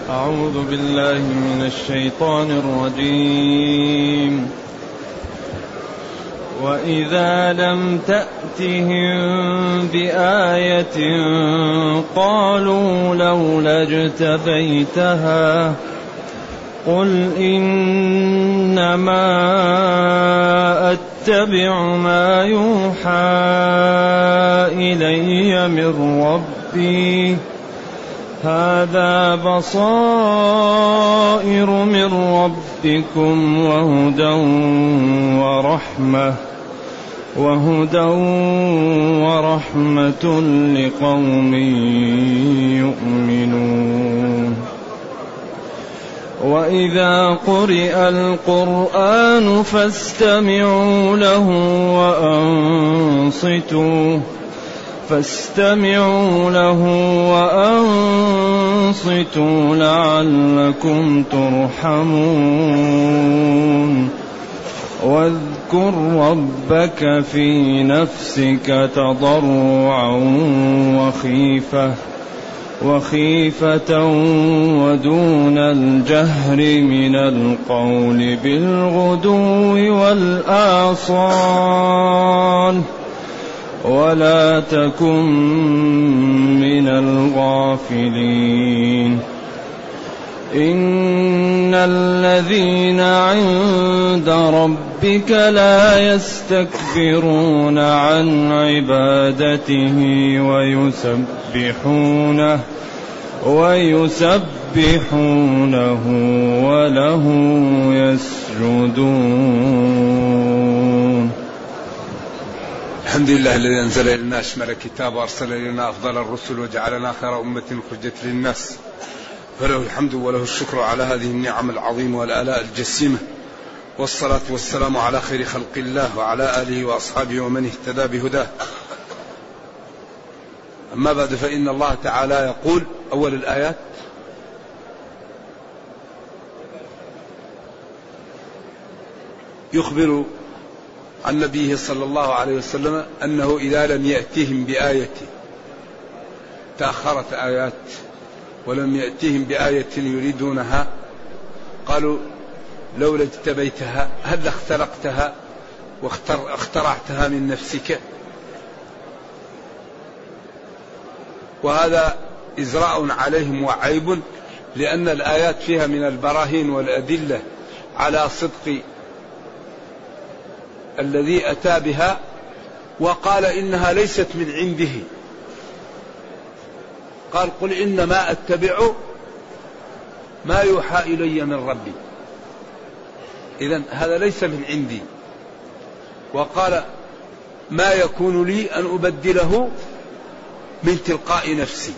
أعوذ بالله من الشيطان الرجيم. وإذا لم تأتهم بآية قالوا لولا اجتبيتها قل إنما أتبع ما يوحى إلي من ربي هذا بصائر من ربكم وهدى ورحمة لقوم يؤمنون. وإذا قرئ القرآن فاستمعوا له وأنصتوا لعلكم ترحمون. واذكر ربك في نفسك تضرعا وخيفة ودون الجهر من القول بالغدو والآصال ولا تكن من الغافلين. إن الذين عند ربك لا يستكبرون عن عبادته ويسبحونه وله يسجدون. الحمد لله الذي أنزل إلينا أشمل الكتاب وأرسل إلينا أفضل الرسل وجعلنا خير أمة خرجت للناس، فله الحمد وله الشكر على هذه النعم العظيمة والآلاء الجسيمة، والصلاة والسلام على خير خلق الله وعلى آله وأصحابه ومن اهتدى بهداه. أما بعد، فإن الله تعالى يقول أول الآيات: يخبر عن نبيه صلى الله عليه وسلم أنه إذا لم يأتهم بآية، تأخرت آيات ولم يأتهم بآية يريدونها، قالوا لولا اجتبيتها، هل اخترقتها واخترعتها من نفسك؟ وهذا إزراء عليهم وعيب، لأن الآيات فيها من البراهين والأدلة على صدق الذي أتى بها، وقال إنها ليست من عنده. قال: قل إنما أتبع ما يوحى إلي من ربي. إذن هذا ليس من عندي. وقال: ما يكون لي أن أبدله من تلقاء نفسي.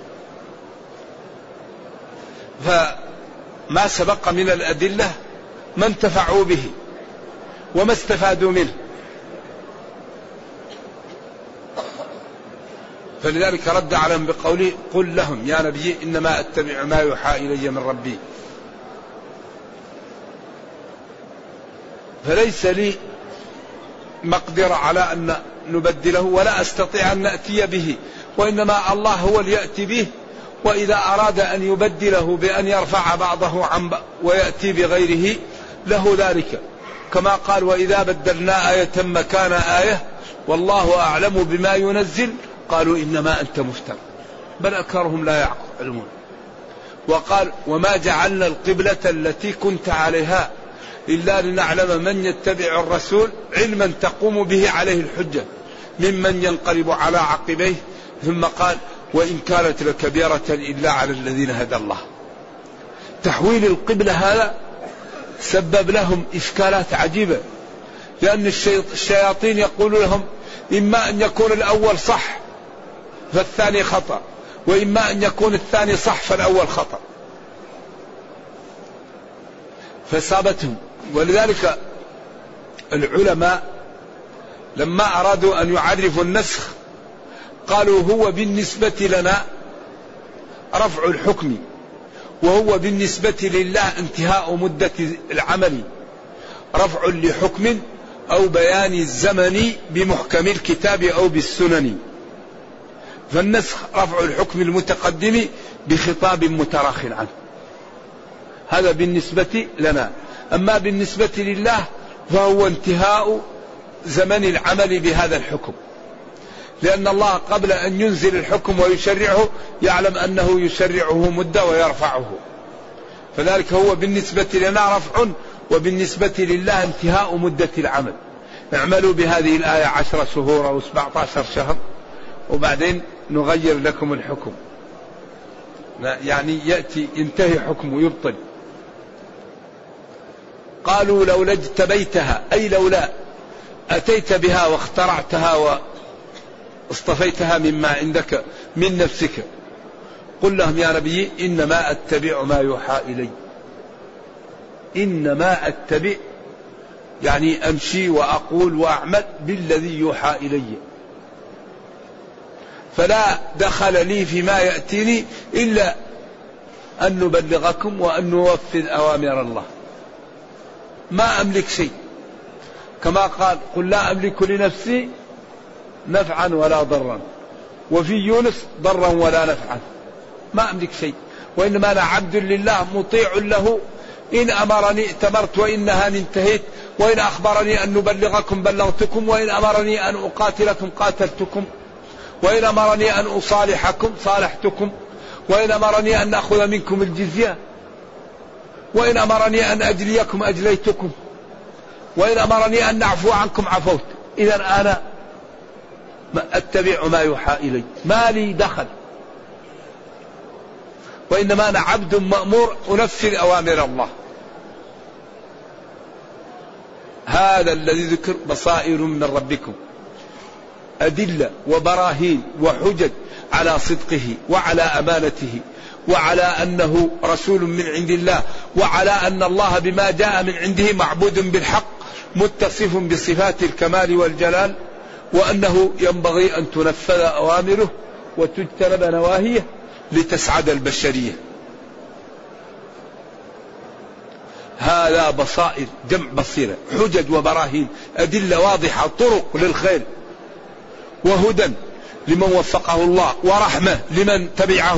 فما سبق من الأدلة ما انتفعوا به وما استفادوا منه، فلذلك رد عليهم بقوله: قل لهم يا نبي إنما أتبع ما يوحى إلي من ربي. فليس لي مقدرة على أن نبدله ولا أستطيع أن نأتي به، وإنما الله هو اللي يأتي به، وإذا أراد أن يبدله بأن يرفع بعضه عن ويأتي بغيره له ذلك، كما قال: وإذا بدلنا آية مكان آية والله أعلم بما ينزل قالوا إنما أنت مفتر بل أكثرهم لا يعلمون. وقال: وما جعلنا القبلة التي كنت عليها إلا لنعلم من يتبع الرسول علما تقوم به عليه الحجة ممن ينقلب على عقبيه. ثم قال: وإن كانت لكبيرة إلا على الذين هدى الله. تحويل القبلة هذا سبب لهم إشكالات عجيبة، لأن الشياطين يقول لهم: إما أن يكون الأول صح فالثاني خطأ، وإما أن يكون الثاني صح فالأول خطأ، فصابتهم. ولذلك العلماء لما أرادوا أن يعرفوا النسخ قالوا: هو بالنسبة لنا رفع الحكم، وهو بالنسبة لله انتهاء مدة العمل، رفع لحكم أو بيان الزمن بمحكم الكتاب أو بالسنن. فالنسخ رفع الحكم المتقدم بخطاب متراخ عنه، هذا بالنسبة لنا. أما بالنسبة لله فهو انتهاء زمن العمل بهذا الحكم، لأن الله قبل أن ينزل الحكم ويشرعه يعلم أنه يشرعه مدة ويرفعه، فذلك هو بالنسبة لنا رفع، وبالنسبة لله انتهاء مدة العمل. اعملوا بهذه الآية 10 شهور أو 17 شهر وبعدين نغير لكم الحكم، يعني يأتي ينتهي حكمه يبطل. قالوا لولا اجتبيتها، أي لولا أتيت بها واخترعتها واصطفيتها مما عندك من نفسك. قل لهم يا نبي إنما أتبع ما يوحى إلي. إنما أتبع يعني أمشي وأقول وأعمل بالذي يوحى إلي، فلا دخل لي فيما يأتيني إلا أن نبلغكم وأن نوفذ أوامر الله. ما أملك شيء، كما قال قل لا أملك لنفسي نفعا ولا ضرا، وفي يونس ضرا ولا نفعا. ما أملك شيء، وإنما أنا عبد لله مطيع له، إن أمرني ائتمرت وإن نهاني انتهيت، وإن أخبرني أن نبلغكم بلغتكم، وإن أمرني أن أقاتلكم قاتلتكم، وإن أمرني أن أصالحكم صالحتكم، وإن أمرني أن أخذ منكم الجزية، وإن أمرني أن أجليكم أجليتكم، وإن أمرني أن أعفو عنكم عفوت. إذا أنا أتبع ما يوحى إلي، ما لي دخل، وإنما أنا عبد مأمور أنفذ أوامر الله. هذا الذي ذكر بصائر من ربكم، أدلة وبراهين وحجج على صدقه وعلى أمانته وعلى أنه رسول من عند الله، وعلى أن الله بما جاء من عنده معبود بالحق متصف بصفات الكمال والجلال، وأنه ينبغي أن تنفذ أوامره وتجتنب نواهيه لتسعد البشرية. هذا بصائر جمع بصيرة، حجج وبراهين، أدلة واضحة، طرق للخير، وهدى لمن وفقه الله، ورحمة لمن تبعه،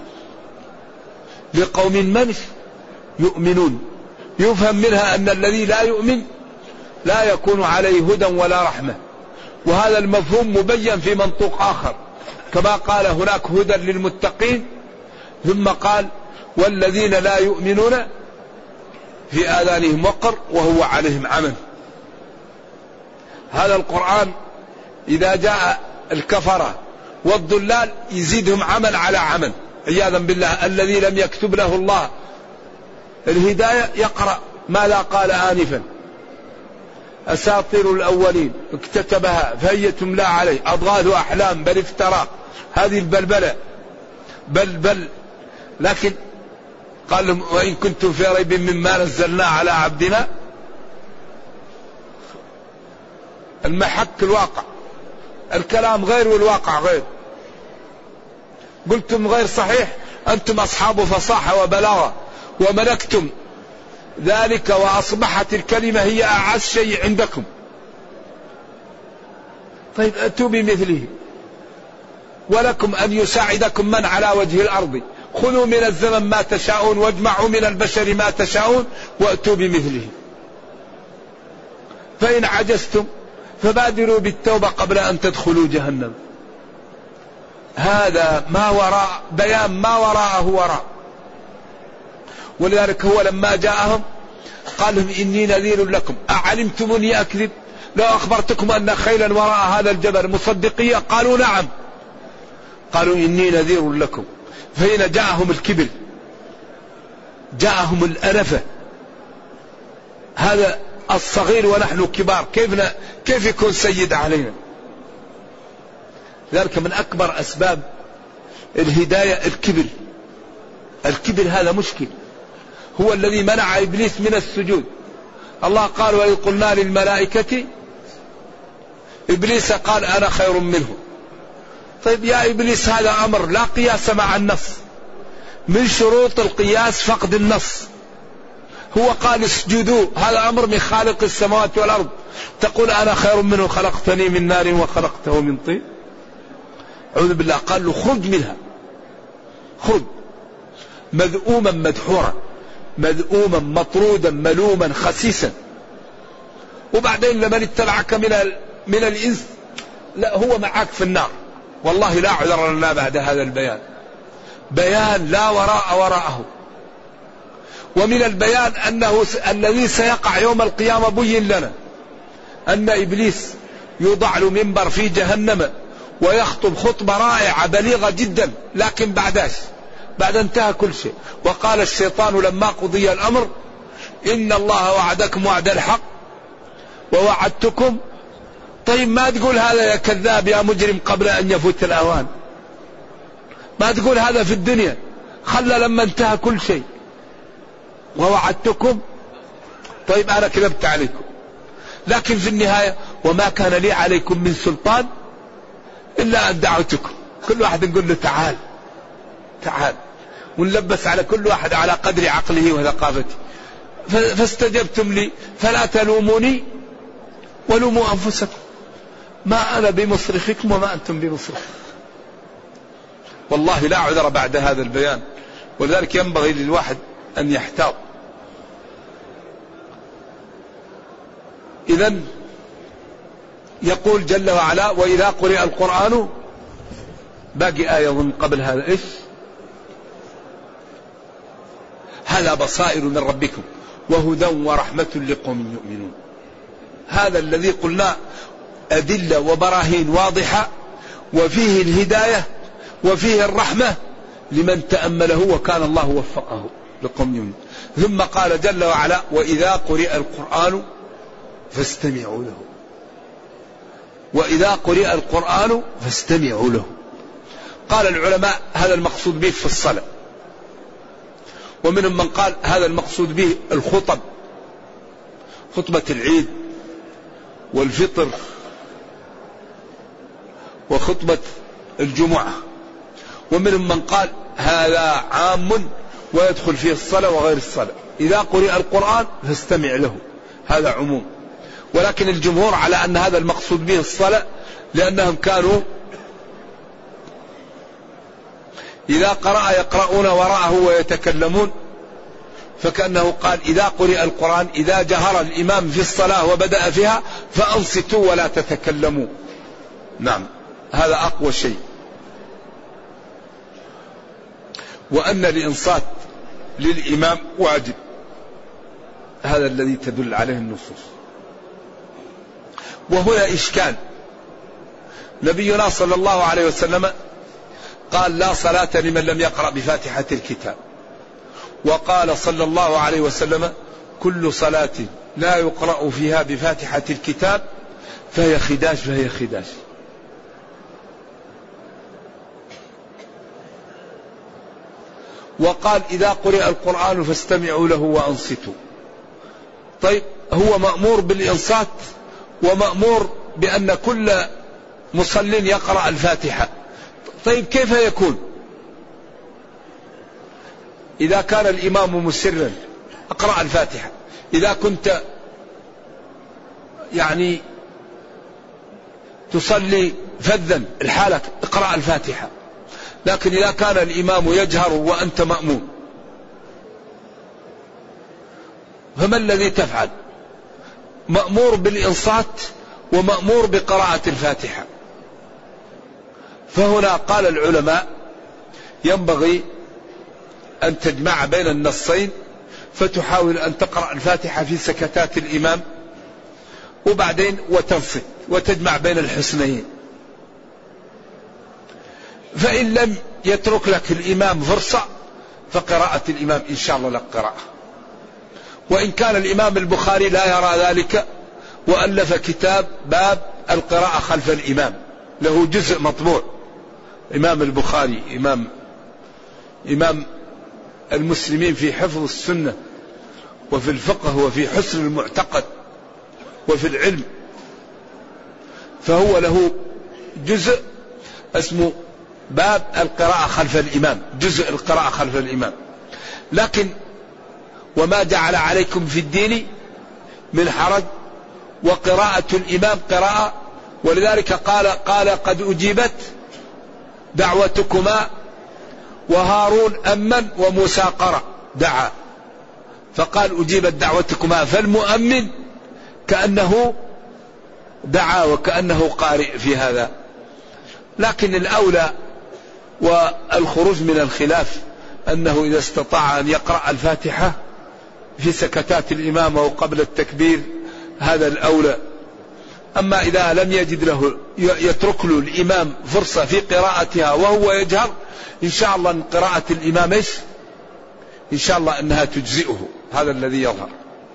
لقوم من يؤمنون. يفهم منها أن الذي لا يؤمن لا يكون عليه هدى ولا رحمة، وهذا المفهوم مبين في منطوق آخر، كما قال هناك هدى للمتقين، ثم قال والذين لا يؤمنون في آذانهم وقر وهو عليهم عمى. هذا القرآن إذا جاء الكفرة والضلال يزيدهم عمل على عمل عياذا بالله. الذي لم يكتب له الله الهداية يقرأ ماذا قال آنفا، أساطير الأولين اكتتبها فهي تملى عليه، أضغاث أحلام بل افترى. هذه البلبلة بل لكن قال لهم وإن كنتم في ريب مما نزلنا على عبدنا، المحك الواقع، الكلام غير والواقع غير. قلتم غير صحيح، أنتم أصحاب فصاحة وبلاغة وملكتم ذلك وأصبحت الكلمة هي أعز شيء عندكم. طيب أتوا بمثله، ولكم أن يساعدكم من على وجه الأرض، خذوا من الزمن ما تشاءون واجمعوا من البشر ما تشاءون وأتوا بمثله. فإن عجزتم فبادروا بالتوبة قبل أن تدخلوا جهنم. هذا ما وراء بيان ما وراءه وراء. ولذلك هو لما جاءهم قال لهم إني نذير لكم أعلمتموني أكذب لو أخبرتكم أن خيلا وراء هذا الجبل مصدقية؟ قالوا نعم. قالوا إني نذير لكم. فهنا جاءهم الكبر، جاءهم الأنفة، هذا الصغير ونحن كبار، كيف يكون سيد علينا؟ ذلك من أكبر أسباب الهداية الكبر. الكبر هذا مشكل، هو الذي منع إبليس من السجود. الله قال وإذ قلنا للملائكة، إبليس قال أنا خير منه. طيب يا إبليس هذا أمر لا قياس مع النص، من شروط القياس فقد النص. هو قال اسجدوا، هذا أمر من خالق السماوات والأرض، تقول أنا خير منه خلقتني من نار وخلقته من طين؟ أعوذ بالله. قال له خرج منها، خرج، مذءوما مدحورا. مذءوما مطرودا ملوما خسيسا. وبعدين لمن اتبعك من الإنس لا هو معك في النار. والله لا عذر لنا بعد هذا البيان، بيان لا وراء وراءه. ومن البيان أنه الذي سيقع يوم القيامة بين لنا أن إبليس يوضع له منبر في جهنم ويخطب خطبة رائعة بليغة جدا، لكن بعد انتهى كل شيء. وقال الشيطان لما قضي الأمر إن الله وعدكم وعد الحق ووعدتكم. طيب ما تقول هذا يا كذاب يا مجرم قبل أن يفوت الأوان؟ ما تقول هذا في الدنيا، خلى لما انتهى كل شيء. ووعدتكم، طيب أنا كذبت عليكم، لكن في النهاية وما كان لي عليكم من سلطان إلا أن دعوتكم. كل واحد نقول له تعال تعال، ونلبس على كل واحد على قدر عقله وثقافته. فاستجبتم لي فلا تلوموني ولوموا أنفسكم، ما أنا بمصرخكم وما أنتم بمصرخ. والله لا عذر بعد هذا البيان، ولذلك ينبغي للواحد أن يحتاط. إذن يقول جل وعلا وإذا قرئ القرآن، باقي آية ضمن قبل هذا إيش؟ هذا بصائر من ربكم وهدى ورحمة لقوم يؤمنون. هذا الذي قلنا أدلة وبراهين واضحة، وفيه الهداية وفيه الرحمة لمن تأمله وكان الله وفقه لقوم يؤمنون. ثم قال جل وعلا وإذا قرئ القرآن فاستمعوا له. وإذا قرئ القرآن فاستمعوا له. قال العلماء هذا المقصود به في الصلاة، ومنهم من قال هذا المقصود به الخطب، خطبة العيد والفطر وخطبة الجمعة. ومنهم من قال هذا عام ويدخل فيه الصلاة وغير الصلاة. إذا قرئ القرآن فاستمع له، هذا عموم. ولكن الجمهور على أن هذا المقصود به الصلاة، لأنهم كانوا إذا قرأ يقرؤون وراءه ويتكلمون، فكأنه قال إذا قرئ القرآن إذا جهر الإمام في الصلاة وبدأ فيها فأنصتوا ولا تتكلموا. نعم، هذا أقوى شيء. وأن الإنصات للإمام واجب، هذا الذي تدل عليه النصوص. وهنا إشكال، نبينا صلى الله عليه وسلم قال لا صلاة لمن لم يقرأ بفاتحة الكتاب، وقال صلى الله عليه وسلم كل صلاة لا يقرأ فيها بفاتحة الكتاب فهي خداش فهي خداش. وقال إذا قرئ القرآن فاستمعوا له وأنصتوا. طيب هو مأمور بالإنصات ومأمور بأن كل مصل يقرأ الفاتحة. طيب كيف يكون؟ إذا كان الإمام مسرا اقرأ الفاتحة، إذا كنت يعني تصلي فذا الحالة اقرأ الفاتحة. لكن إذا كان الإمام يجهر وأنت مأمون فما الذي تفعل؟ مأمور بالإنصات ومأمور بقراءة الفاتحة. فهنا قال العلماء ينبغي أن تجمع بين النصين، فتحاول أن تقرأ الفاتحة في سكتات الإمام وبعدين وتنصت وتجمع بين الحسنين. فإن لم يترك لك الإمام فرصة فقراءة الإمام إن شاء الله لك قراءة. وإن كان الإمام البخاري لا يرى ذلك وألف كتاب باب القراءة خلف الإمام، له جزء مطبوع. إمام البخاري إمام المسلمين في حفظ السنة وفي الفقه وفي حسن المعتقد وفي العلم، فهو له جزء اسمه باب القراءة خلف الإمام، جزء القراءة خلف الإمام. لكن وما جعل عليكم في الدين من حرج، وقراءة الإمام قراءة. ولذلك قال قد أجيبت دعوتكما وهارون أمن وموسى قرأ دعا. فقال أجيبت دعوتكما. فالمؤمن كأنه دعا وكأنه قارئ في هذا. لكن الأولى والخروج من الخلاف أنه إذا استطاع أن يقرأ الفاتحة في سكتات الإمام أو قبل التكبير هذا الأولى. أما إذا لم يجد له يترك له الإمام فرصة في قراءتها وهو يجهر، إن شاء الله قراءة الإمام إن شاء الله أنها تجزئه. هذا الذي يظهر.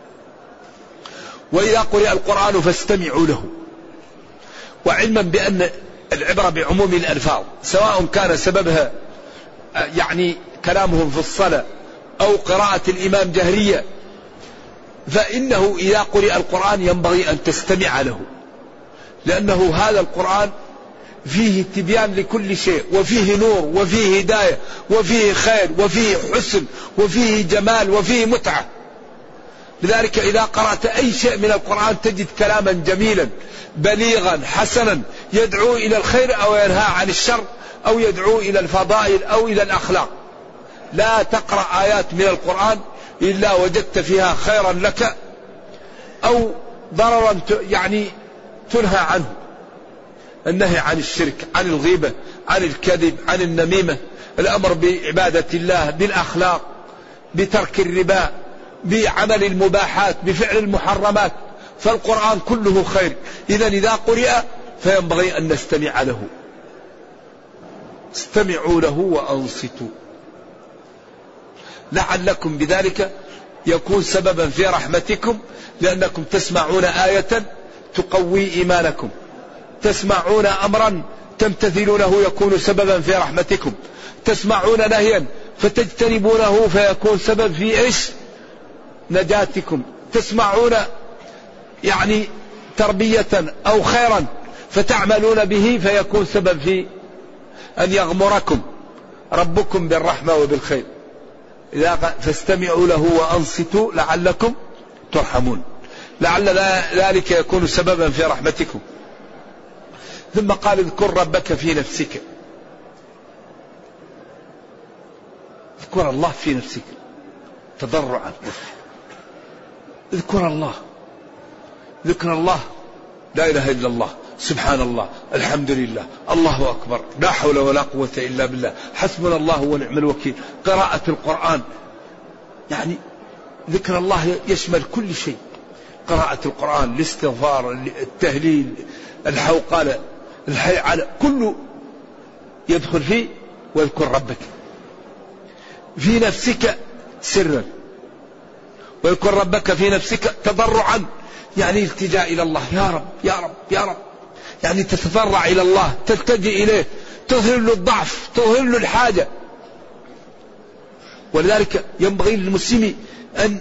وإذا قرئ القرآن فاستمعوا له. وعلما بأن العبرة بعموم الألفاظ سواء كان سببها يعني كلامهم في الصلاة أو قراءة الإمام جهرية، فإنه إذا قرئ القرآن ينبغي أن تستمع له، لأنه هذا القرآن فيه تبيان لكل شيء، وفيه نور وفيه هداية وفيه خير وفيه حسن وفيه جمال وفيه متعة. لذلك إذا قرأت أي شيء من القرآن تجد كلاما جميلا بليغا حسنا يدعو إلى الخير أو ينهى عن الشر أو يدعو إلى الفضائل أو إلى الأخلاق. لا تقرأ آيات من القرآن إلا وجدت فيها خيرا لك أو ضررا يعني تنهى عنه. النهي عن الشرك، عن الغيبة، عن الكذب، عن النميمة، الأمر بعبادة الله، بالأخلاق، بترك الربا، بعمل المباحات، بفعل المحرمات. فالقرآن كله خير. إذا قرئ فينبغي أن نستمع له. استمعوا له وأنصتوا لعلكم بذلك يكون سببا في رحمتكم، لأنكم تسمعون آية تقوي إيمانكم، تسمعون أمرا تمتثلونه يكون سببا في رحمتكم، تسمعون نهيا فتجتنبونه فيكون سبب في إيش؟ نجاتكم، تسمعون يعني تربية أو خيرا فتعملون به فيكون سبب في أن يغمركم ربكم بالرحمة وبالخير. فاستمعوا له وأنصتوا لعلكم ترحمون، لعل ذلك يكون سببا في رحمتكم. ثم قال اذكر ربك في نفسك. اذكر الله في نفسك تضرعا. اذكر الله، ذكر الله لا إله إلا الله، سبحان الله، الحمد لله، الله أكبر، لا حول ولا قوة إلا بالله، حسبنا الله ونعم الوكيل. قراءة القرآن يعني ذكر الله يشمل كل شيء. قراءة القرآن، الاستغفار، التهليل، الحوقلة، الحيعلة، كله يدخل فيه. واذكر ربك في نفسك سرا، واذكر ربك في نفسك تضرعا، يعني التجاء إلى الله، يا رب يا رب يا رب، يعني تتضرع إلى الله، تلتجئ إليه، تظهر له الضعف، تظهر له الحاجة. ولذلك ينبغي للمسلم أن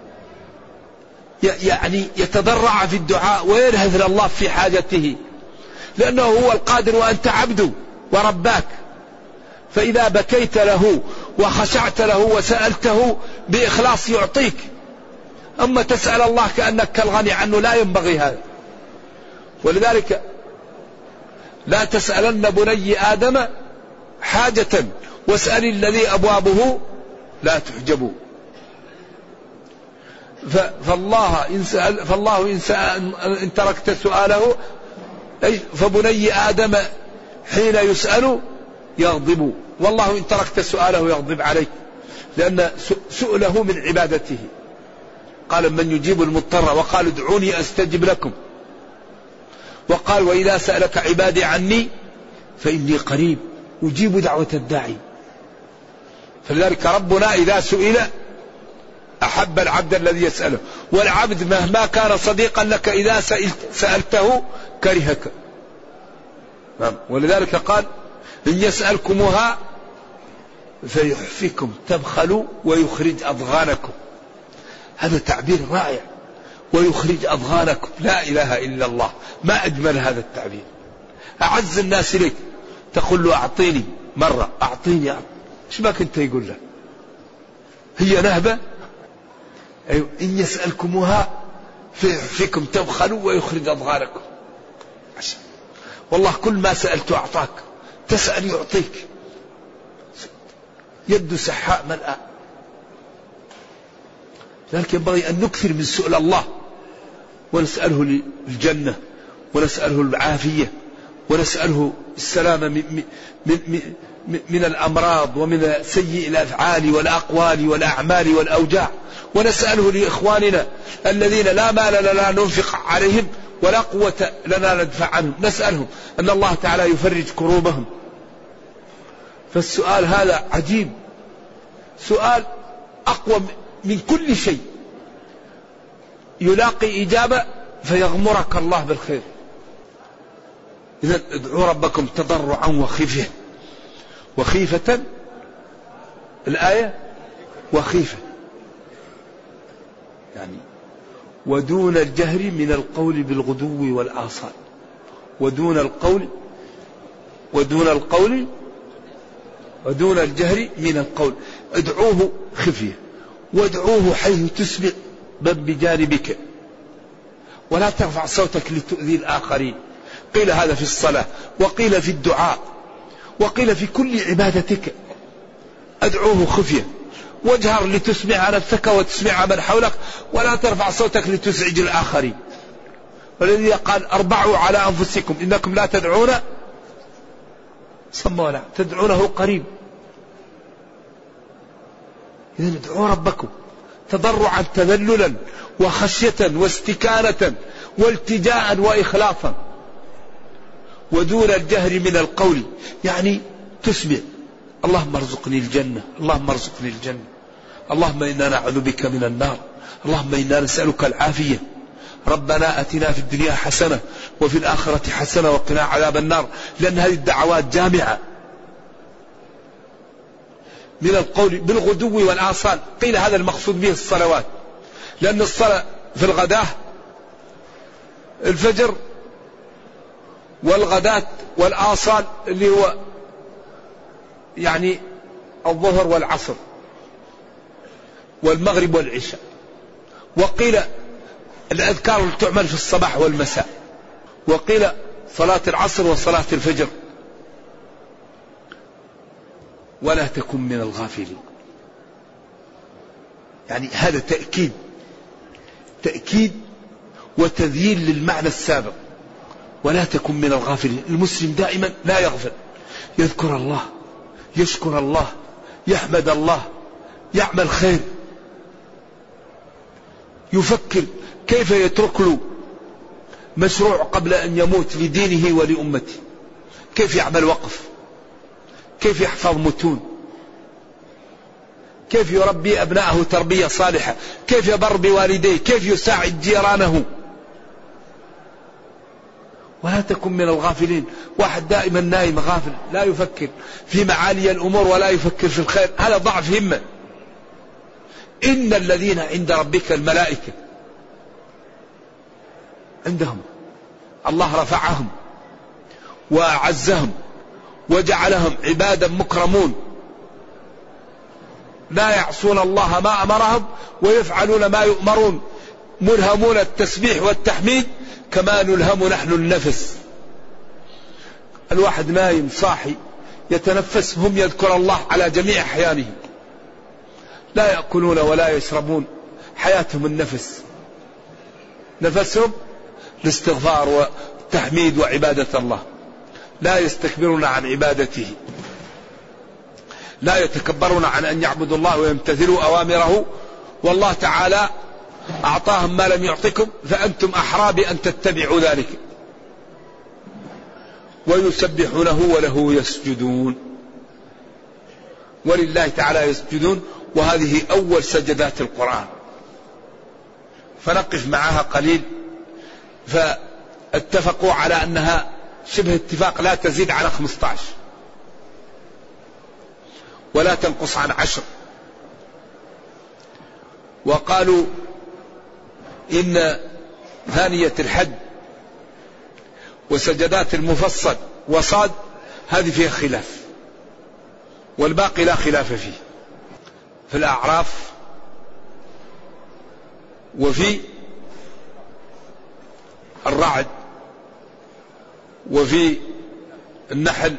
يعني يتضرع في الدعاء وينهض إلى الله في حاجته، لأنه هو القادر وأنت عبده ورباك. فإذا بكيت له وخشعت له وسألته بإخلاص يعطيك. أما تسأل الله كأنك كالغني عنه لا ينبغي هذا. ولذلك لا تسألن بني آدم حاجة واسأل الذي أبوابه لا تحجب. فالله إن تركت سؤاله فبني آدم حين يسأل يغضب، والله إن تركت سؤاله يغضب عليك، لأن سؤله من عبادته. قال من يجيب المضطر، وقال ادعوني أستجب لكم، وقال وإذا سألك عبادي عني فإني قريب أجيب دعوة الداعي. فلذلك ربنا إذا سئل أحب العبد الذي يسأله، والعبد مهما كان صديقا لك إذا سألته كرهك. ولذلك قال إن يسألكمها فيحفكم تبخلوا ويخرج أضغانكم. هذا تعبير رائع، ويخرج أضغانكم، لا إله إلا الله، ما أجمل هذا التعبير. أعز الناس إليك تقول له أعطيني مرة، أعطيني، إيش ما كنت يقول له؟ هي نهبة. أيوة. إن يسألكمها فيكم تبخلوا ويخرج أضغانكم. والله كل ما سألت أعطاك، تسأل يعطيك، يد سحاء ملأ. لذلك ينبغي أن نكثر من سؤال الله، ونسأله الجنة، ونسأله العافية، ونسأله السلامة من الأمراض ومن سيء الأفعال والأقوال والأعمال والأوجاع، ونسأله لإخواننا الذين لا مال لنا ننفق عليهم ولا قوة لنا ندفع عنهم، نسألهم أن الله تعالى يفرج كروبهم. فالسؤال هذا عجيب، سؤال أقوى من كل شيء، يلاقي إجابة فيغمرك الله بالخير. إذن ادعوا ربكم تضرعا وخيفة الآية وخيفة، يعني ودون الجهر من القول بالغدو والآصال، ودون الجهر من القول. ادعوه خفية، وادعوه حيث تسمع من بجانبك، ولا ترفع صوتك لتؤذي الآخرين. قيل هذا في الصلاة، وقيل في الدعاء، وقيل في كل عبادتك. ادعوه خفية، واجهر لتسمع نفسك وتسمع من حولك، ولا ترفع صوتك لتزعج الآخرين. والذي قال اربعوا على أنفسكم إنكم لا تدعون صم ولا تدعونه قريب. إذن ادعوا ربكم تضرعا تذللا وخشية واستكانة والتجاء وإخلاصا، ودون الجهر من القول، يعني تسمع اللهم ارزقني الجنة، اللهم ارزقني الجنة، اللهم إنا نعوذ بك من النار، اللهم إنا نسألك العافية، ربنا أتنا في الدنيا حسنة وفي الآخرة حسنة وقنا عذاب النار. لأن هذه الدعوات جامعة. من القول بالغدو والآصال، قيل هذا المقصود به الصلوات، لأن الصلاة في الغداة الفجر، والغداة والآصال اللي هو يعني الظهر والعصر والمغرب والعشاء. وقيل الأذكار اللي تعمل في الصباح والمساء، وقيل صلاة العصر وصلاة الفجر. ولا تكن من الغافلين، يعني هذا تأكيد وتذييل للمعنى السابق. ولا تكن من الغافلين. المسلم دائما لا يغفل، يذكر الله، يشكر الله، يحمد الله، يعمل خير، يفكر كيف يترك له مشروع قبل أن يموت لدينه ولأمته، كيف يعمل وقف، كيف يحفظ متون، كيف يربي أبنائه تربية صالحة، كيف يبر بوالديه، كيف يساعد جيرانه. ولا تكن من الغافلين. واحد دائما نايم غافل، لا يفكر في معالي الأمور ولا يفكر في الخير، هذا ضعف همة. إن الذين عند ربك الملائكة، عندهم الله رفعهم وأعزهم وجعلهم عبادا مكرمون، لا يعصون الله ما أمرهم ويفعلون ما يؤمرون، ملهمون التسبيح والتحميد كما نلهم نحن النفس. الواحد نايم صاحي يتنفس، هم يذكر الله على جميع أحيانه، لا يأكلون ولا يشربون، حياتهم النفس، نفسهم الاستغفار والتحميد وعبادة الله، لا يستكبرون عن عبادته، لا يتكبرون عن أن يعبدوا الله ويمتثلوا أوامره. والله تعالى أعطاهم ما لم يعطكم فأنتم أحرى بأن تتبعوا ذلك. ويسبحونه وله يسجدون، ولله تعالى يسجدون. وهذه أول سجدات القرآن، فنقف معها قليل. فاتفقوا على أنها شبه اتفاق لا تزيد على 15 ولا تنقص عن 10. وقالوا إن ثانية الحج وسجدات المفصل وصاد هذه فيها خلاف، والباقي لا خلاف فيه. في الأعراف وفي الرعد وفي النحل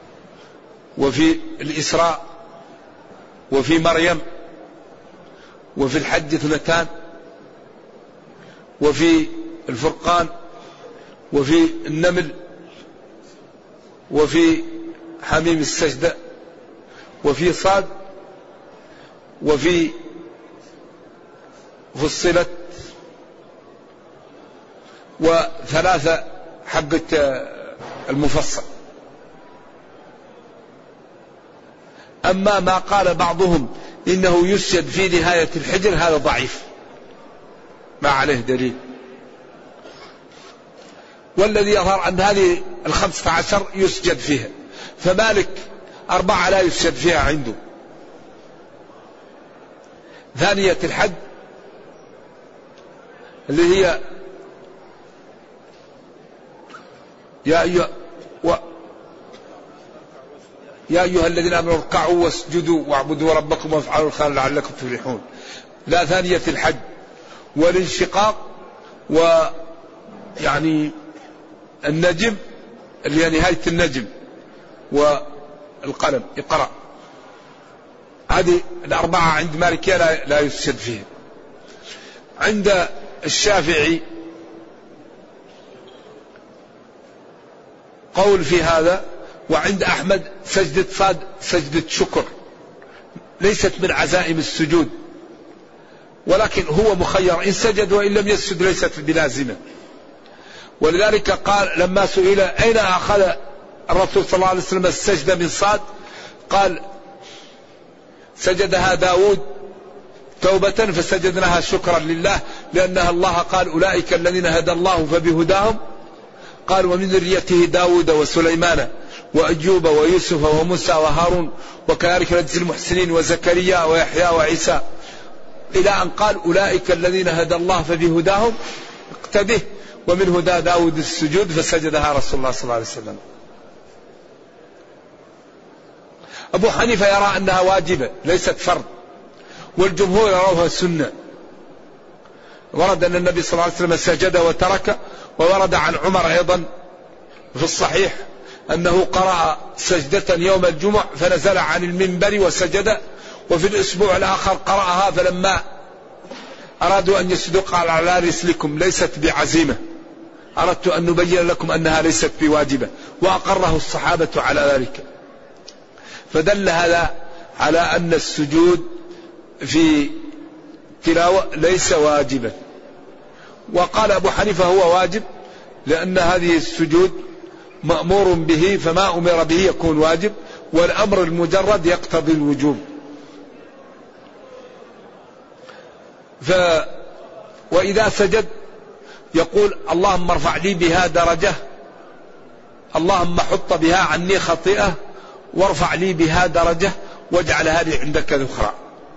وفي الإسراء وفي مريم وفي الحج 2، وفي الفرقان، وفي النمل، وفي حميم السجدة، وفي صاد، وفي فصلت، و3 حقة المفصل. أما ما قال بعضهم إنه يسجد في نهاية الحجر هذا ضعيف ما عليه دليل، والذي يظهر أن هذه 15 يسجد فيها، فمالك 4 لا يسجد فيها عنده. ثانية الحج اللي هي يا أيها الذين آمنوا اركعوا واسجدوا واعبدوا ربكم وافعلوا الخير لعلكم تفلحون. لا، ثانية الحج والانشقاق ويعني النجم اللي هي نهاية النجم والقلم اقرأ، هذه 4 عند مالكية لا يسجد فيها. عند الشافعي قول في هذا، وعند أحمد سجدة صاد سجدة شكر ليست من عزائم السجود، ولكن هو مخير إن سجد وإن لم يسجد ليست بلازمة. ولذلك قال لما سئل أين أخذ الرسول صلى الله عليه وسلم السجدة من صاد، قال سجدها داود توبة فسجدناها شكرا لله، لأنها الله قال أولئك الذين هدى الله فبهداهم، قال ومن ذريته داود وسليمان وأيوب ويوسف وموسى وهارون وكذلك نجزي المحسنين وزكريا ويحيى وعيسى، إلى أن قال أولئك الذين هدى الله فبهداهم اقتده، ومن هدى داود السجود فسجدها رسول الله صلى الله عليه وسلم. أبو حنيفة يرى أنها واجبة ليست فرض، والجمهور يروها سنة. ورد أن النبي صلى الله عليه وسلم سجد وترك، وورد عن عمر أيضا في الصحيح أنه قرأ سجدة يوم الجمعة فنزل عن المنبر وسجد، وفي الأسبوع الآخر قرأها فلما أرادوا أن يسجدوا قال على رسلكم ليست بعزيمة، أردت أن نبين لكم أنها ليست بواجبة، وأقره الصحابة على ذلك. فدل هذا على أن السجود في تلاوة ليس واجبا. وقال أبو حنيفة هو واجب، لأن هذه السجود مأمور به، فما أمر به يكون واجب، والأمر المجرد يقتضي الوجوب. وإذا سجد يقول اللهم ارفع لي بها درجة، اللهم حط بها عني خطيئة، وارفع لي بها درجة، واجعل هذه عندك ذخرا.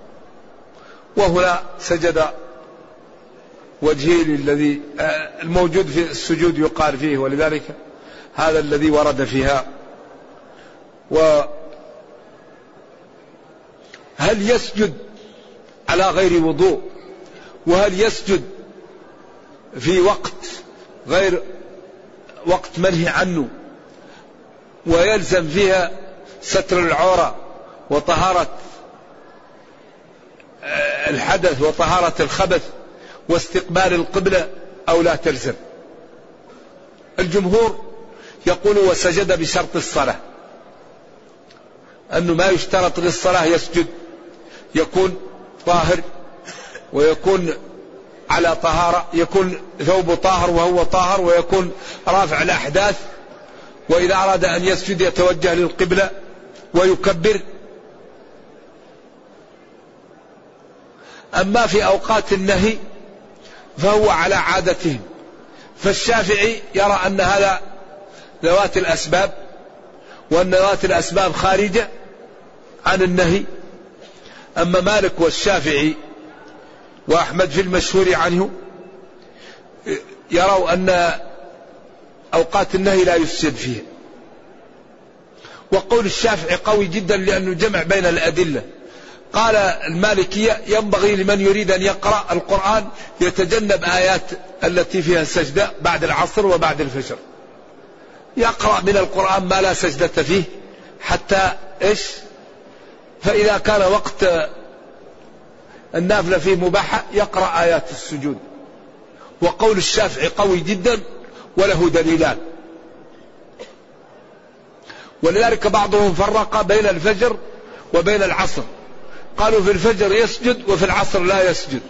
وهنا سجد وجهه للذي الموجود في السجود يقال فيه، ولذلك هذا الذي ورد فيها. وهل يسجد على غير وضوء، وهل يسجد في وقت غير وقت منهي عنه ويلزم فيها ستر العورة وطهارة الحدث وطهارة الخبث واستقبال القبلة، أو لا تلزم؟ الجمهور يقول وسجد بشرط الصلاة، أنه ما يشترط للصلاة يسجد، يكون طاهر ويكون على طهارة، يكون ثوب طاهر وهو طاهر، ويكون رافع الأحداث، وإذا أراد أن يسجد يتوجه للقبلة ويكبر. أما في أوقات النهي فهو على عادتهم، فالشافعي يرى أن هذا ذوات الأسباب، وأن ذوات الأسباب خارجة عن النهي. أما مالك والشافعي وأحمد في المشهور عنه يروا أن أوقات النهي لا يسجد فيها. وقول الشافعي قوي جدا لأنه جمع بين الأدلة. قال المالكية ينبغي لمن يريد أن يقرأ القرآن يتجنب آيات التي فيها السجدة بعد العصر وبعد الفجر، يقرأ من القرآن ما لا سجدة فيه حتى إيش، فإذا كان وقت النافلة فيه مباحة يقرأ آيات السجود. وقول الشافعي قوي جدا وله دليلان، ولذلك بعضهم فرق بين الفجر وبين العصر، قالوا في الفجر يسجد وفي العصر لا يسجد،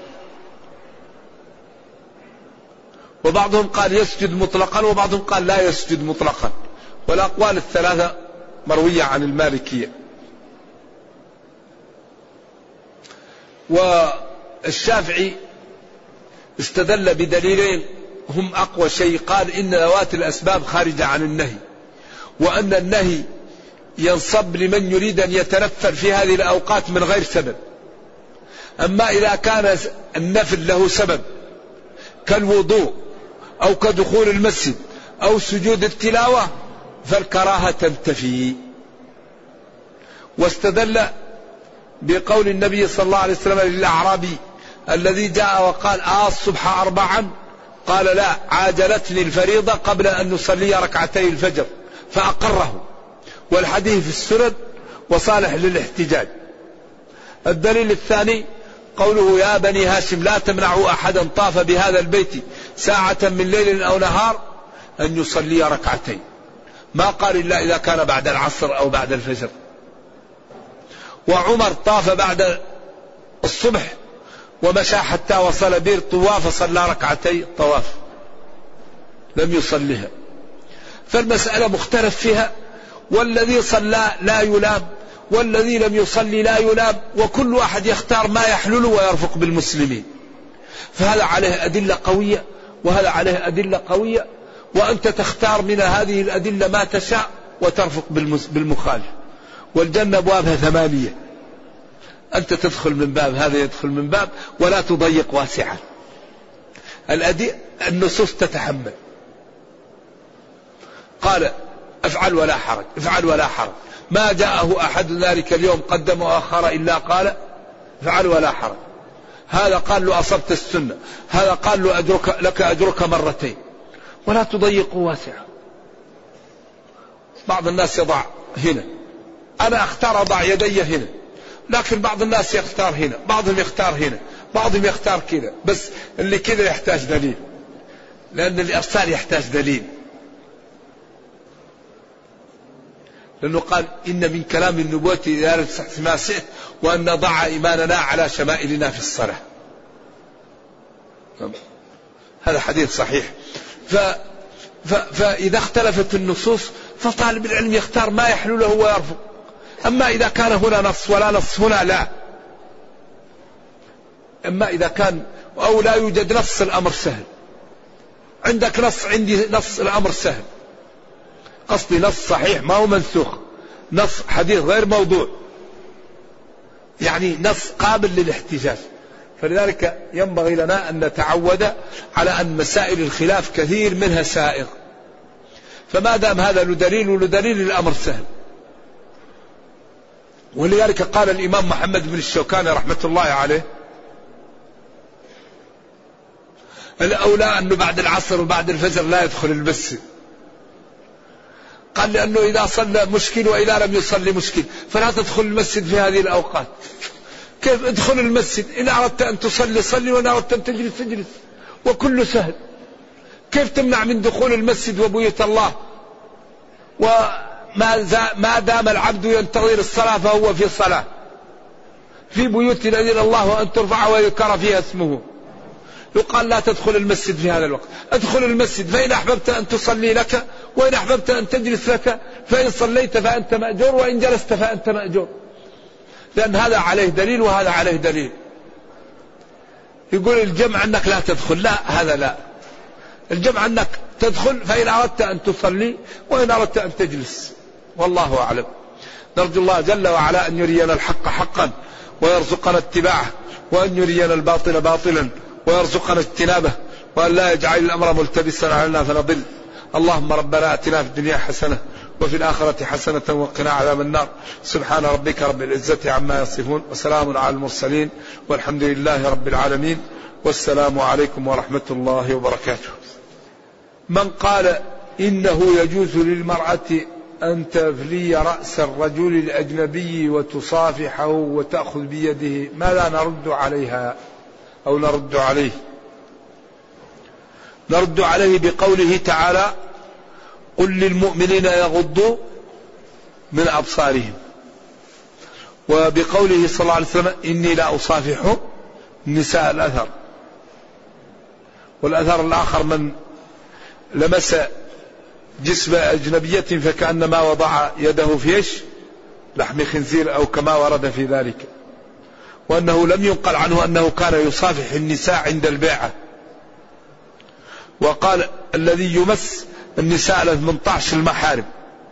وبعضهم قال يسجد مطلقا وبعضهم قال لا يسجد مطلقا، والأقوال الثلاثة مروية عن المالكية. والشافعي استدل بدليلين هم أقوى شيء، قال إن ذوات الأسباب خارجة عن النهي، وأن النهي ينصب لمن يريد أن يتنفل في هذه الأوقات من غير سبب. أما إذا كان النفل له سبب كالوضوء أو كدخول المسجد أو سجود التلاوة فالكراهة تنتفي. واستدل بقول النبي صلى الله عليه وسلم للأعرابي الذي جاء وقال الصبح 4، قال لا، عاجلتني الفريضة قبل أن نصلي ركعتي الفجر، فأقره، والحديث في السند وصالح للاحتجاج. الدليل الثاني قوله يا بني هاشم لا تمنعوا أحدا طاف بهذا البيت ساعة من ليل أو نهار أن يصلي ركعتين، ما قال إلا إذا كان بعد العصر أو بعد الفجر. وعمر طاف بعد الصبح ومشى حتى وصل بير طواف فصلى ركعتي الطواف، لم يصليها. فالمسألة مختلف فيها، والذي صلى لا يلام والذي لم يصلي لا يلام، وكل واحد يختار ما يحلل ويرفق بالمسلمين. فهذا عليه أدلة قوية وهذا عليه أدلة قوية، وأنت تختار من هذه الأدلة ما تشاء وترفق بالمخالف. والجنة أبوابها 8، أنت تدخل من باب، هذا يدخل من باب، ولا تضيق واسعا. النصوص تتحمل. قال افعل ولا حرج، افعل ولا حرج، ما جاءه أحد ذلك اليوم قدم وأخر إلا قال افعل ولا حرج. هذا قال له أصبت السنة، هذا قال له لك أجرك مرتين، ولا تضيق واسعا. بعض الناس يضع هنا، أنا أختار أضع يدي هنا، لكن بعض الناس يختار هنا، بعضهم يختار هنا، بعضهم يختار كذا. بس اللي كذا يحتاج دليل، لأن الإرسال يحتاج دليل، لأنه قال إن من كلام النبوة إذا ما سئت وأن نضع إيماننا على شمائلنا في الصلاة. هذا حديث صحيح. فإذا اختلفت النصوص فطالب العلم يختار ما يحلو له ويرفض. أما إذا كان هنا نص ولا نص هنا لا، أما إذا كان أو لا يوجد نص الأمر سهل. عندك نص، عندي نص، الأمر سهل. قصدي نص صحيح ما هو منسوخ، نص حديث غير موضوع، يعني نص قابل للاحتجاج. فلذلك ينبغي لنا أن نتعود على أن مسائل الخلاف كثير منها سائغ، فما دام هذا له دليل وله دليل الأمر سهل. ولذلك قال الإمام محمد بن الشوكاني رحمة الله عليه الأولى أنه بعد العصر وبعد الفجر لا يدخل المسجد. قال لأنه إذا صلى مشكل وإذا لم يصلي مشكل، فلا تدخل المسجد في هذه الأوقات. كيف ادخل المسجد؟ إن أردت أن تصلي صلي، وإن أردت أن تجلس تجلس، وكل سهل. كيف تمنع من دخول المسجد وبيوت الله؟ وما دام العبد ينتظر الصلاة فهو في صلاة، في بيوت أذن الله أن ترفع ويذكر فيها اسمه. يقال لا تدخل المسجد في هذا الوقت، ادخل المسجد، فإن أحببت أن تصلي لك، وإن أحببت أن تجلس لك، فإن صليت فأنت مأجور، وإن جلست فأنت مأجور، لأن هذا عليه دليل وهذا عليه دليل. يقول الجمع أنك لا تدخل، لا، هذا لا. الجمع أنك تدخل فإن أردت أن تصلي وإن أردت أن تجلس، والله أعلم. نرجو الله جل وعلا أن يرينا الحق حقا ويرزقنا اتباعه، وأن يرينا الباطل باطلا ويرزقنا اجتنابه، وأن لا يجعل الأمر ملتبسا علينا فنضل. اللهم ربنا آتنا في الدنيا حسنة وفي الآخرة حسنة وقنا عذاب النار. سبحان ربك رب العزة عما يصفون، وسلام على المرسلين، والحمد لله رب العالمين، والسلام عليكم ورحمة الله وبركاته. من قال إنه يجوز للمرأة أن تفلي رأس الرجل الأجنبي وتصافحه وتأخذ بيده، ماذا نرد عليها أو نرد عليه؟ نرد عليه بقوله تعالى: قل للمؤمنين يغضوا من أبصارهم، وبقوله صلى الله عليه وسلم: إني لا أصافح النساء الأثر. والأثر الآخر من لمس جسم أجنبية فكأنما وضع يده في لحم خنزير أو كما ورد في ذلك. وأنه لم ينقل عنه أنه كان يصافح النساء عند البيعة. وقال: الذي يمس النساء 18 المحارم،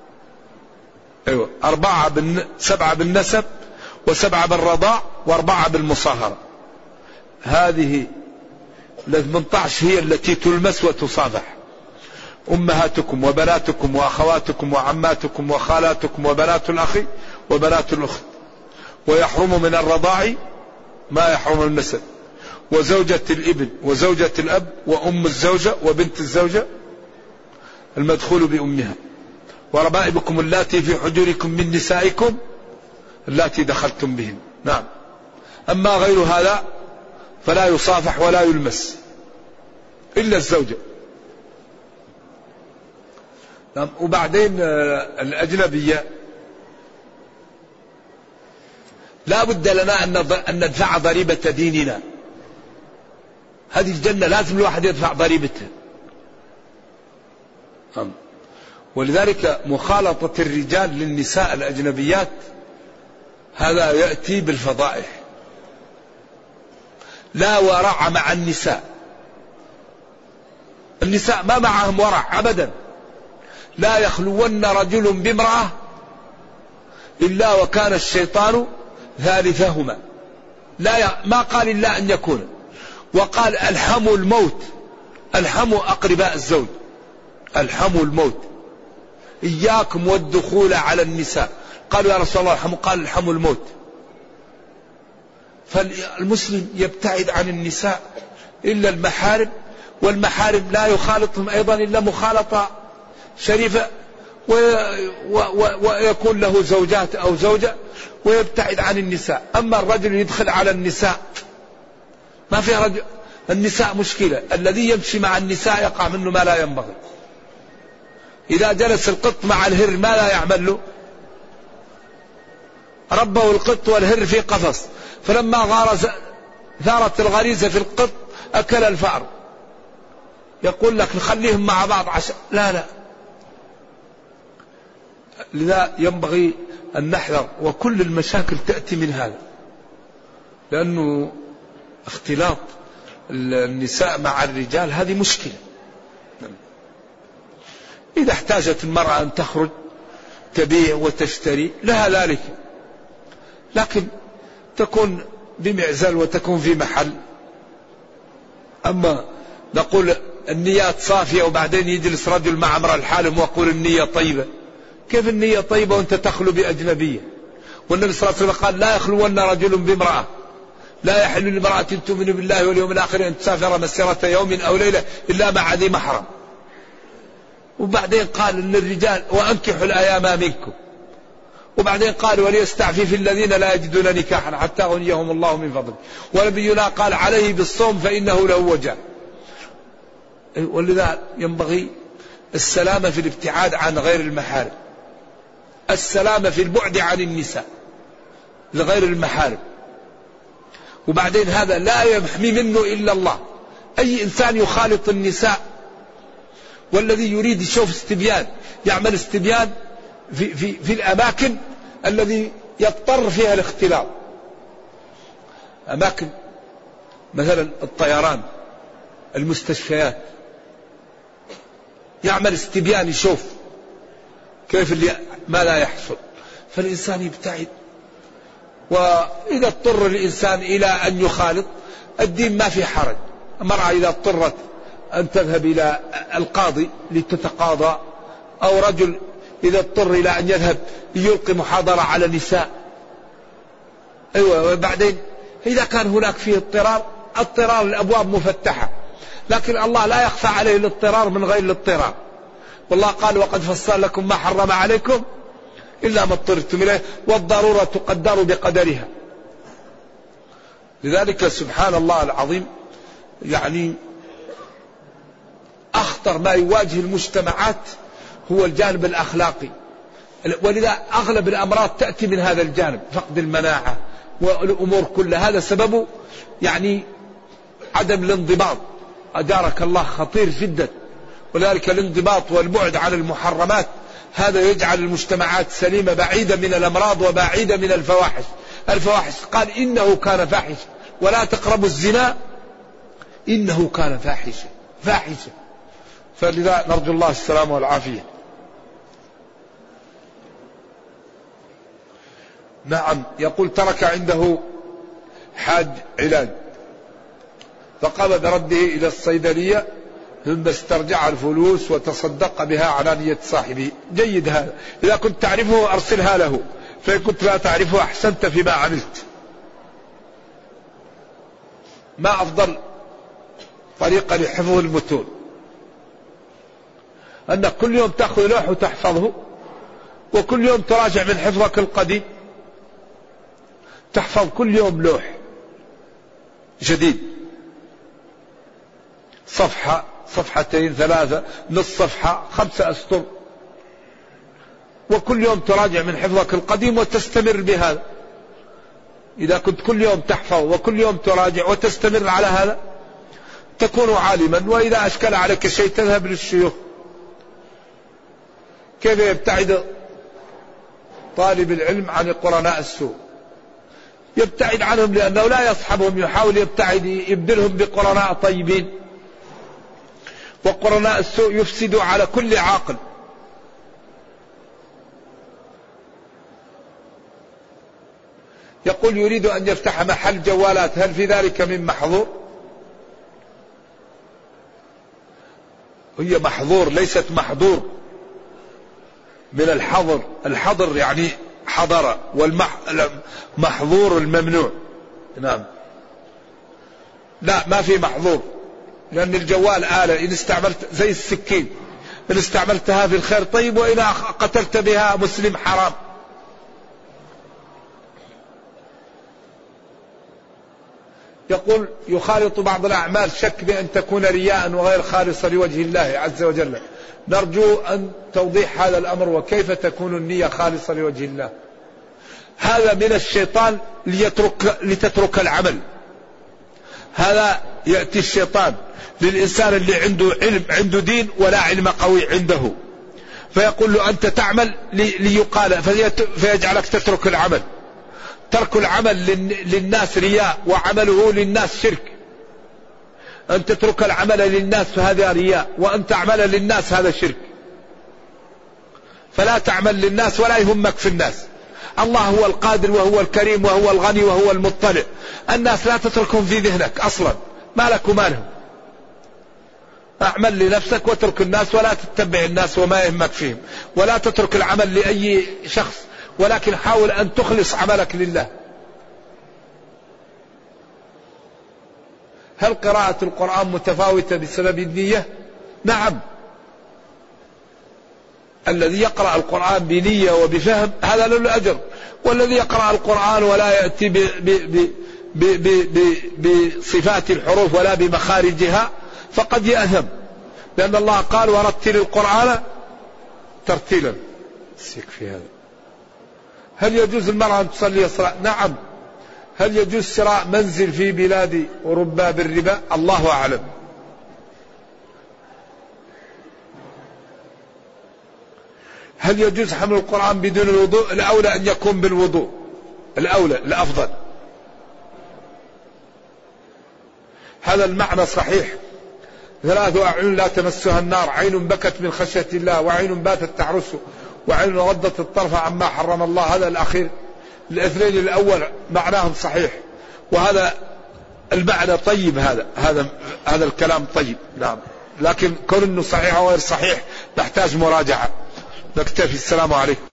7 بالنسب و7 بالرضاع و4 بالمصاهرة. هذه 18 هي التي تلمس وتصافح: أمهاتكم وبناتكم وأخواتكم وعماتكم وخالاتكم وبنات الأخ وبنات الأخت. ويحرم من الرضاع ما يحرم النسب، وزوجة الابن وزوجة الأب وأم الزوجة وبنت الزوجة المدخول بأمها، وربائبكم اللاتي في حجوركم من نسائكم اللاتي دخلتم بهن. نعم. أما غير هذا فلا يصافح ولا يلمس إلا الزوجة. نعم. وبعدين الأجنبية لا بد لنا أن ندفع ضريبة ديننا. هذه الجنة لازم الواحد يدفع ضريبتها. ولذلك مخالطة الرجال للنساء الأجنبيات هذا يأتي بالفضائح. لا ورع مع النساء. النساء ما معهم ورع أبدا. لا يخلون رجل بامرأة إلا وكان الشيطان ثالثهما. ما قال إلا أن يكون. وقال: الحموا الموت، الحموا أقرباء الزوج، الحموا الموت، إياكم والدخول على النساء. قالوا: يا رسول الله الحموا. قال: الحموا الموت. فالمسلم يبتعد عن النساء إلا المحارم، والمحارم لا يخالطهم أيضا إلا مخالطة شريفة، ويكون له زوجات أو زوجة، ويبتعد عن النساء. أما الرجل يدخل على النساء ما في رجل. النساء مشكلة. الذي يمشي مع النساء يقع منه ما لا ينبغي. إذا جلس القط مع الهر ما لا يعمل له؟ ربه القط والهر في قفص، فلما ثارت الغريزة في القط أكل الفأر. يقول لك نخليهم مع بعض عشان لا. لذا ينبغي أن نحذر، وكل المشاكل تأتي من هذا، لأنه اختلاط النساء مع الرجال هذه مشكلة. إذا احتاجت المرأة أن تخرج تبيع وتشتري لها ذلك، لكن تكون بمعزل وتكون في محل. أما نقول النيات صافية وبعدين يجلس رجل مع امرأة الحالم ويقول النية طيبة. كيف النية طيبة وانت تخلو بأجنبية؟ والنبي صلى الله عليه وسلم قال: لا يخلون رجل بامرأة، لا يحل لامرأة تؤمن بالله واليوم الآخر أن تسافر مسيرة يوم أو ليلة إلا مع ذي محرم. وبعدين قال للرجال: وأنكحوا الأيام منكم. وبعدين قال: وليستعفف الذين لا يجدون نكاحا حتى يغنيهم الله من فضله. ونبينا قال: عليه بالصوم فإنه له وجع. ولذا ينبغي السلامة في الابتعاد عن غير المحارم، السلامة في البعد عن النساء لغير المحارم. وبعدين هذا لا يحمي منه إلا الله. أي إنسان يخالط النساء والذي يريد يشوف استبيان يعمل استبيان في الأماكن الذي يضطر فيها الاختلاط. أماكن مثلا الطيران، المستشفيات، يعمل استبيان يشوف كيف ما لا يحصل. فالإنسان يبتعد. وإذا اضطر الإنسان إلى أن يخالط الدين ما في حرج. المرأة إذا اضطرت أن تذهب إلى القاضي لتتقاضى، أو رجل إذا اضطر إلى أن يذهب يلقي محاضرة على نساء. وبعدين إذا كان هناك فيه اضطرار الأبواب مفتحة، لكن الله لا يخفى عليه الاضطرار من غير الاضطرار. والله قال وقد فصل لكم ما حرم عليكم إلا ما اضطررتم إليه والضرورة تقدر بقدرها. لذلك سبحان الله العظيم يعني أخطر ما يواجه المجتمعات هو الجانب الأخلاقي، ولذا أغلب الأمراض تأتي من هذا الجانب، فقد المناعة والأمور كلها هذا سببه يعني عدم الانضباط. أجارك الله خطير جدا، ولذلك الانضباط والبعد عن المحرمات هذا يجعل المجتمعات سليمة بعيدة من الأمراض وبعيدة من الفواحش. الفواحش قال إنه كان فاحشة، ولا تقربوا الزنا إنه كان فاحشة. فلذا نرجو الله السلامة والعافية. نعم، يقول ترك عنده حاج علاج فقام برده إلى الصيدلية ثم استرجع الفلوس وتصدق بها على نية صاحبه. جيد هذا، إذا كنت تعرفه أرسلها له، فإن كنت لا تعرفه أحسنت فيما عملت. ما أفضل طريقة لحفظ المتون؟ أنك كل يوم تأخذ لوح وتحفظه، وكل يوم تراجع من حفظك القديم، تحفظ كل يوم لوح جديد، صفحة، صفحتين، 3، نصف صفحة، 5 أسطر، وكل يوم تراجع من حفظك القديم وتستمر بهذا. إذا كنت كل يوم تحفظ وكل يوم تراجع وتستمر على هذا تكون عالما. وإذا أشكل عليك شيء تذهب للشيوخ. كيف يبتعد طالب العلم عن قرناء السوء؟ يبتعد عنهم لأنه لا يصحبهم، يحاول يبتعد، يبدلهم بقرناء طيبين. وقرناء السوء يفسد على كل عاقل. يقول يريد أن يفتح محل جوالات، هل في ذلك من محظور؟ هي محظور ليست محظور، من الحظر. الحظر يعني حضر، والمحظور الممنوع. نعم، لا ما في محظور، لأن الجوال آلة، إن استعملت زي السكين، إن استعملتها في الخير طيب، وإن قتلت بها مسلم حرام. يقول يخالط بعض الأعمال شك بأن تكون رياء وغير خالصة لوجه الله عز وجل، نرجو أن توضيح هذا الأمر، وكيف تكون النية خالصة لوجه الله؟ هذا من الشيطان لتترك العمل. هذا يأتي الشيطان للإنسان اللي عنده علم، عنده دين ولا علم قوي عنده، فيقول له أنت تعمل ليقال، فيجعلك تترك العمل. ترك العمل للناس رياء، وعمله للناس شرك. أن تترك العمل للناس فهذا رياء، وأن تعمل للناس هذا شرك. فلا تعمل للناس ولا يهمك في الناس. الله هو القادر وهو الكريم وهو الغني وهو المطلع. الناس لا تتركهم في ذهنك أصلا، ما لك وما لهم. أعمل لنفسك واترك الناس، ولا تتبع الناس وما يهمك فيهم، ولا تترك العمل لأي شخص، ولكن حاول أن تخلص عملك لله. هل قراءة القرآن متفاوتة بسبب النية؟ نعم، الذي يقرأ القرآن بنية وبفهم هذا له الأجر، والذي يقرأ القرآن ولا يأتي بصفات الحروف ولا بمخارجها فقد يأثم، لأن الله قال ورتل القرآن ترتيلا. في هذا. هل يجوز المرأة أن تصلي الصلاة؟ نعم. هل يجوز شراء منزل في بلاد أوروبا بالربا؟ الله أعلم. هل يجوز حمل القرآن بدون الوضوء؟ الأولى أن يكون بالوضوء، الأولى الأفضل. هذا المعنى صحيح. 3 أعين لا تمسها النار، عين بكت من خشية الله، وعين باتت تعرس، وعين غضت الطرف عما حرم الله. هذا الأخير، الاثنين الأول معناهم صحيح، وهذا المعنى طيب. هذا الكلام طيب. نعم، لكن كون انه صحيح او غير صحيح نحتاج مراجعة. نكتفي. السلام عليكم.